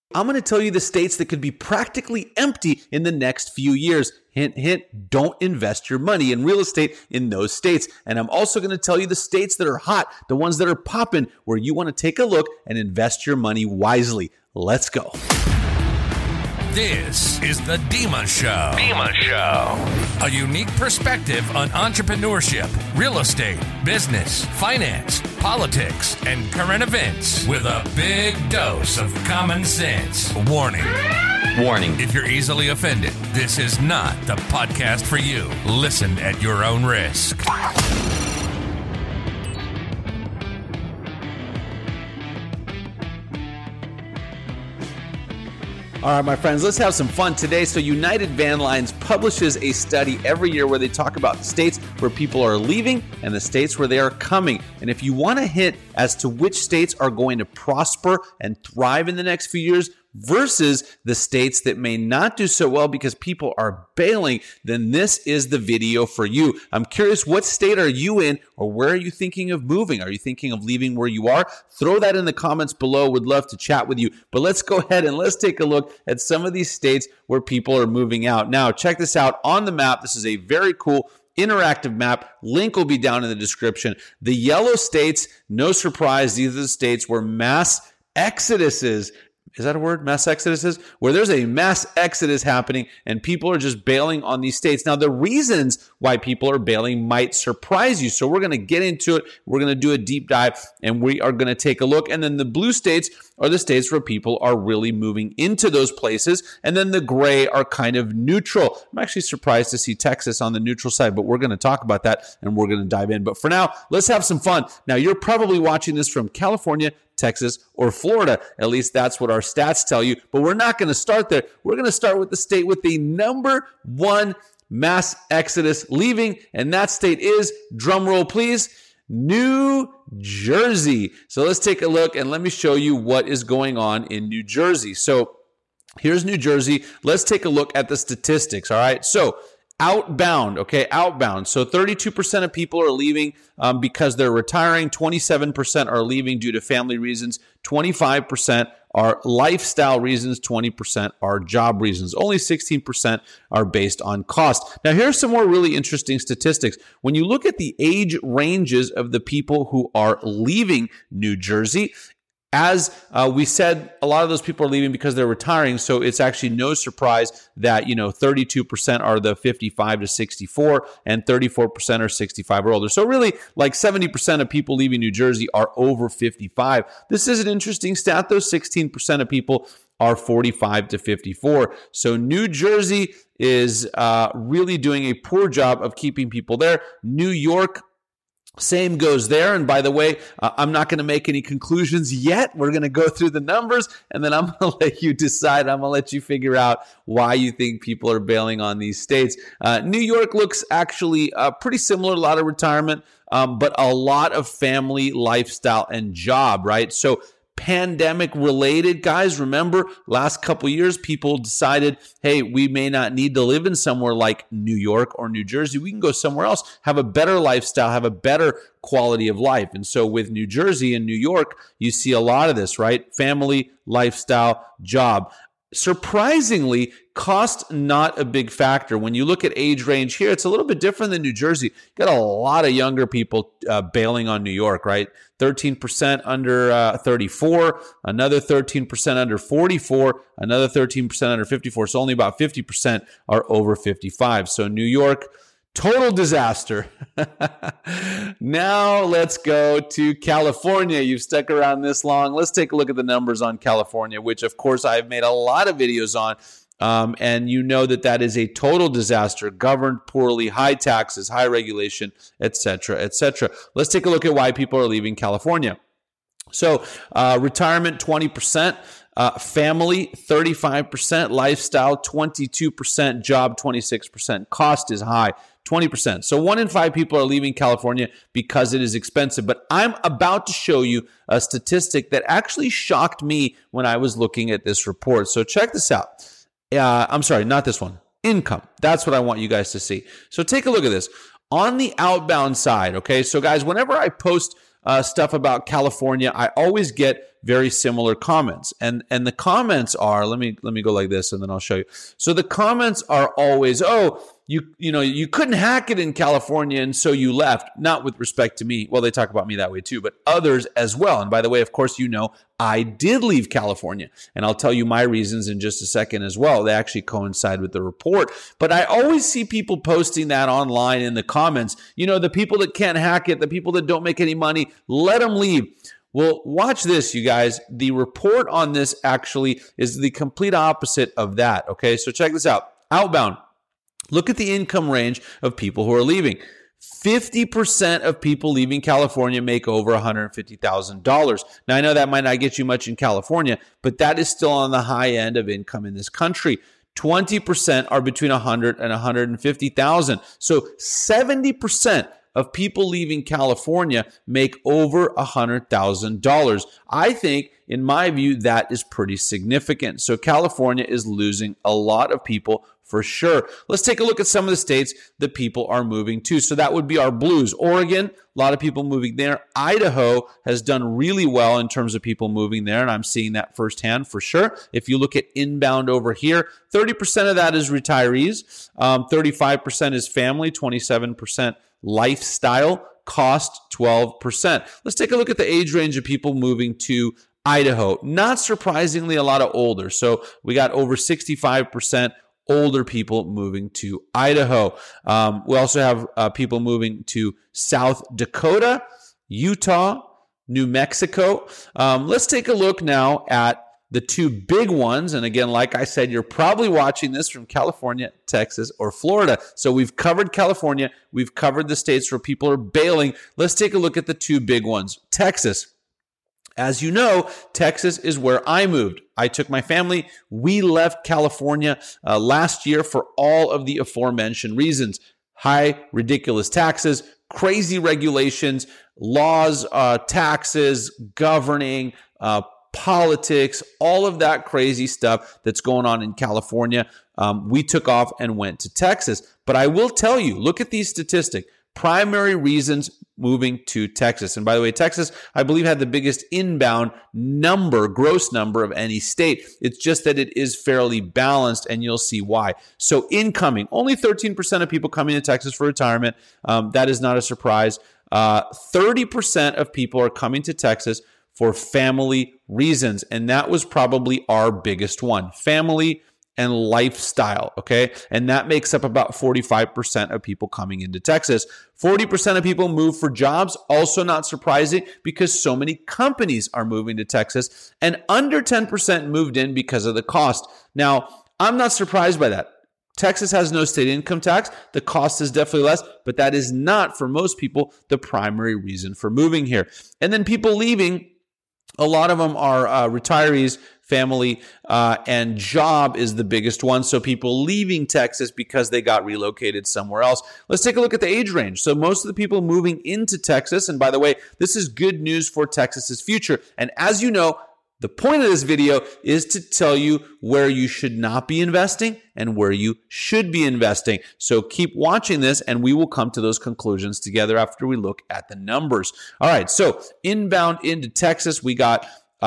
I'm going to tell you the states that could be practically empty in the next few years. Hint, hint, don't invest your money in real estate in those states. And I'm also going to tell you the states that are hot, the ones that are popping, where you want to take a look and invest your money wisely. Let's go. This is the Dima Show. Dima Show. A unique perspective on entrepreneurship, real estate, business, finance, politics, and current events with a big dose of common sense. Warning. Warning. If you're easily offended, this is not the podcast for you. Listen at your own risk. All right, my friends, let's have some fun today. So United Van Lines publishes a study every year where they talk about the states where people are leaving and the states where they are coming. And if you want a hint as to which states are going to prosper and thrive in the next few years versus the states that may not do so well because people are bailing, then this is the video for you. I'm curious, what state are you in, or where are you thinking of moving? Are you thinking of leaving where you are? Throw that in the comments below. Would love to chat with you. But let's go ahead and let's take a look at some of these states where people are moving out. Now, check this out on the map. This is a very cool interactive map. Link will be down in the description. The yellow states, no surprise, these are the states where mass exoduses, is that a word? Mass exoduses? Where there's a mass exodus happening and people are just bailing on these states. Now, the reasons why people are bailing might surprise you. So we're going to get into it. We're going to do a deep dive and we are going to take a look. And then the blue states are the states where people are really moving into those places. And then the gray are kind of neutral. I'm actually surprised to see Texas on the neutral side, but we're going to talk about that and we're going to dive in. But for now, let's have some fun. Now, you're probably watching this from California, Texas, or Florida. At least that's what our stats tell you. But we're not going to start there. We're going to start with the state with the number one mass exodus leaving, and that state is, drumroll please, New Jersey. So let's take a look and let me show you what is going on in New Jersey. So here's New Jersey. Let's take a look at the statistics, all right? So outbound, okay, outbound. So 32% of people are leaving because they're retiring. 27% are leaving due to family reasons. 25% are lifestyle reasons. 20% are job reasons. Only 16% are based on cost. Now, here's some more really interesting statistics. When you look at the age ranges of the people who are leaving New Jersey, as we said, a lot of those people are leaving because they're retiring, so it's actually no surprise that 32% are the 55 to 64, and 34% are 65 or older. So really, like 70% of people leaving New Jersey are over 55. This is an interesting stat, though. 16% of people are 45 to 54. So New Jersey is really doing a poor job of keeping people there. New York, same goes there. And by the way, I'm not going to make any conclusions yet. We're going to go through the numbers and then I'm going to let you decide. I'm going to let you figure out why you think people are bailing on these states. New York looks actually pretty similar, a lot of retirement, but a lot of family, lifestyle, and job, right? So pandemic related, guys, remember last couple years, people decided, hey, we may not need to live in somewhere like New York or New Jersey. We can go somewhere else, have a better lifestyle, have a better quality of life. And so with New Jersey and New York, you see a lot of this, right? Family, lifestyle, job. Surprisingly, cost not a big factor. When you look at age range here, it's a little bit different than New Jersey. You got a lot of younger people bailing on New York, right? 13% under 34, another 13% under 44, another 13% under 54. So only about 50% are over 55. So New York, total disaster. Now let's go to California. You've stuck around this long. Let's take a look at the numbers on California, which of course I've made a lot of videos on. And you know that is a total disaster, governed poorly, high taxes, high regulation, et cetera, et cetera. Let's take a look at why people are leaving California. So retirement, 20%. Family, 35%, lifestyle, 22%, job, 26%, cost is high, 20%. So 1 in 5 people are leaving California because it is expensive. But I'm about to show you a statistic that actually shocked me when I was looking at this report. So check this out. I'm sorry, not this one. Income. That's what I want you guys to see. So take a look at this. On the outbound side, okay, so guys, whenever I post stuff about California, I always get very similar comments. And the comments are, let me go like this and then I'll show you. So the comments are always, oh, you couldn't hack it in California and so you left. Not with respect to me. Well, they talk about me that way too, but others as well. And by the way, of course, I did leave California, and I'll tell you my reasons in just a second as well. They actually coincide with the report. But I always see people posting that online in the comments. The people that can't hack it, the people that don't make any money, let them leave. Well, watch this, you guys. The report on this actually is the complete opposite of that. Okay, so check this out. Outbound. Look at the income range of people who are leaving. 50% of people leaving California make over $150,000. Now, I know that might not get you much in California, but that is still on the high end of income in this country. 20% are between $100,000 and $150,000. So 70% of people leaving California make over $100,000. I think, in my view, that is pretty significant. So California is losing a lot of people for sure. Let's take a look at some of the states that people are moving to. So that would be our blues. Oregon, a lot of people moving there. Idaho has done really well in terms of people moving there, and I'm seeing that firsthand for sure. If you look at inbound over here, 30% of that is retirees, 35% is family, 27% lifestyle, cost 12%. Let's take a look at the age range of people moving to Idaho. Not surprisingly, a lot of older. So we got over 65% older people moving to Idaho. We also have people moving to South Dakota, Utah, New Mexico. Let's take a look now at the two big ones. And again, like I said, you're probably watching this from California, Texas, or Florida. So we've covered California. We've covered the states where people are bailing. Let's take a look at the two big ones. Texas. As you know, Texas is where I moved. I took my family. We left California last year for all of the aforementioned reasons. High, ridiculous taxes, crazy regulations, laws, taxes, governing, politics, all of that crazy stuff that's going on in California. We took off and went to Texas. But I will tell you, look at these statistics. Primary reasons moving to Texas. And by the way, Texas, I believe, had the biggest inbound gross number of any state. It's just that it is fairly balanced, and you'll see why. So incoming, only 13% of people coming to Texas for retirement. That is not a surprise. 30% of people are coming to Texas for family reasons. And that was probably our biggest one. Family and lifestyle, okay? And that makes up about 45% of people coming into Texas. 40% of people move for jobs, also not surprising because so many companies are moving to Texas, and under 10% moved in because of the cost. Now, I'm not surprised by that. Texas has no state income tax. The cost is definitely less, but that is not, for most people, the primary reason for moving here. And then people leaving, a lot of them are retirees, family, and job is the biggest one. So people leaving Texas because they got relocated somewhere else. Let's take a look at the age range. So most of the people moving into Texas, and by the way, this is good news for Texas's future. And as you know, the point of this video is to tell you where you should not be investing and where you should be investing. So keep watching this, and we will come to those conclusions together after we look at the numbers. All right, so inbound into Texas, we got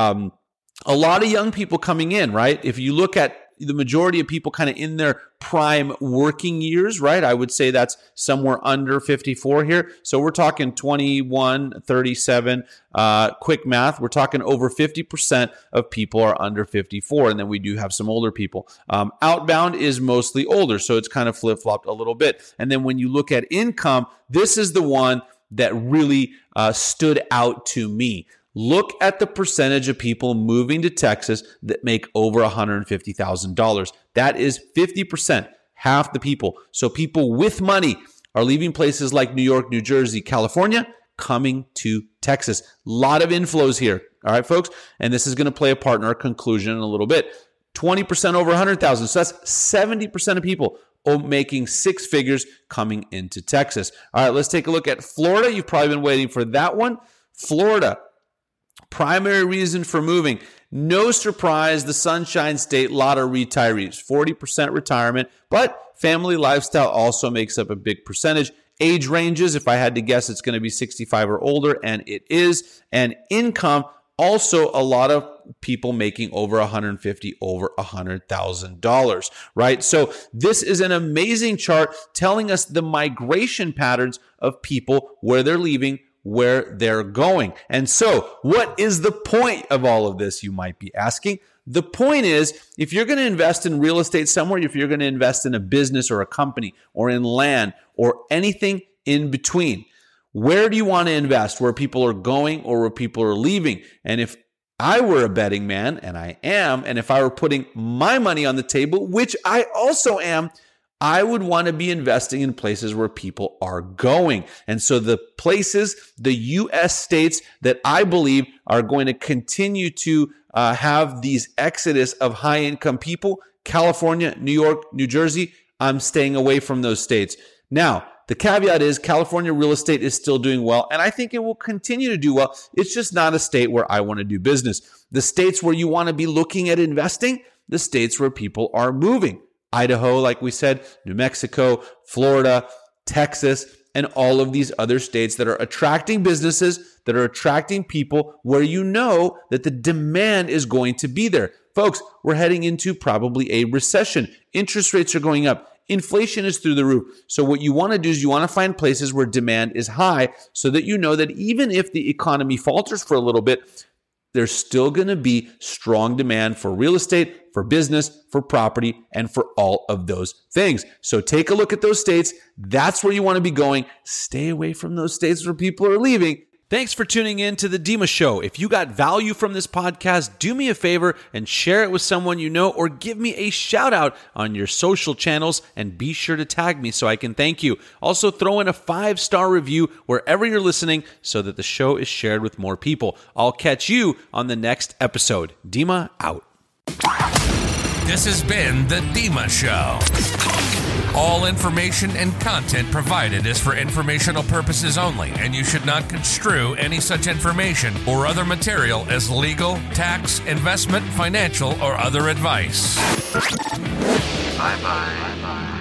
a lot of young people coming in, right? If you look at the majority of people kind of in their prime working years, right? I would say that's somewhere under 54 here. So we're talking 21, 37, quick math. We're talking over 50% of people are under 54. And then we do have some older people. Outbound is mostly older. So it's kind of flip-flopped a little bit. And then when you look at income, this is the one that really stood out to me. Look at the percentage of people moving to Texas that make over $150,000. That is 50%, half the people. So people with money are leaving places like New York, New Jersey, California, coming to Texas. A lot of inflows here. All right, folks? And this is going to play a part in our conclusion in a little bit. 20% over 100,000. So that's 70% of people making six figures coming into Texas. All right, let's take a look at Florida. You've probably been waiting for that one. Florida. Primary reason for moving. No surprise, the Sunshine State, a lot of retirees, 40% retirement, but family lifestyle also makes up a big percentage. age ranges. If I had to guess, it's going to be 65 or older, and it is. And income, also a lot of people making over $150,000, over $100,000, right? So this is an amazing chart telling us the migration patterns of people, where they're leaving, where they're going. And so what is the point of all of this, you might be asking? The point is, if you're going to invest in real estate somewhere, if you're going to invest in a business or a company or in land or anything in between, where do you want to invest? Where people are going or where people are leaving? And if I were a betting man, and I am, and if I were putting my money on the table, which I also am, I would want to be investing in places where people are going. And so the places, the U.S. states that I believe are going to continue to have these exodus of high-income people, California, New York, New Jersey, I'm staying away from those states. Now, the caveat is California real estate is still doing well, and I think it will continue to do well. It's just not a state where I want to do business. The states where you want to be looking at investing, the states where people are moving. Idaho, like we said, New Mexico, Florida, Texas, and all of these other states that are attracting businesses, that are attracting people, where you know that the demand is going to be there. Folks, we're heading into probably a recession. Interest rates are going up. Inflation is through the roof. So what you want to do is you want to find places where demand is high, so that you know that even if the economy falters for a little bit, there's still going to be strong demand for real estate, for business, for property, and for all of those things. So take a look at those states. That's where you want to be going. Stay away from those states where people are leaving. Thanks for tuning in to The Dima Show. If you got value from this podcast, do me a favor and share it with someone you know, or give me a shout out on your social channels, and be sure to tag me so I can thank you. Also, throw in a 5-star review wherever you're listening so that the show is shared with more people. I'll catch you on the next episode. Dima out. This has been The Dima Show. All information and content provided is for informational purposes only, and you should not construe any such information or other material as legal, tax, investment, financial, or other advice. Bye-bye.